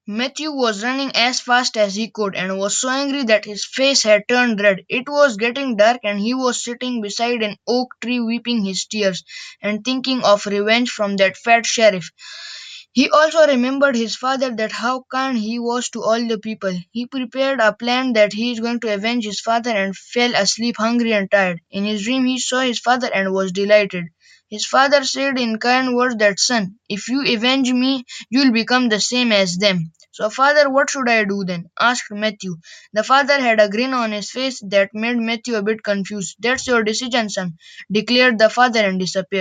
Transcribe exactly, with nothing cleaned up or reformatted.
Matthew was running as fast as he could and was so angry that his face had turned red. It was getting dark and he was sitting beside an oak tree weeping his tears and thinking of revenge from that fat sheriff. He also remembered his father, that how kind he was to all the people. He prepared a plan that he is going to avenge his father and fell asleep hungry and tired. In his dream he saw his father and was delighted. His father said in kind words that, "Son, if you avenge me, you'll become the same as them." "So, father, what should I do then?" asked Matthew. The father had a grin on his face that made Matthew a bit confused. "That's your decision, son," declared the father and disappeared.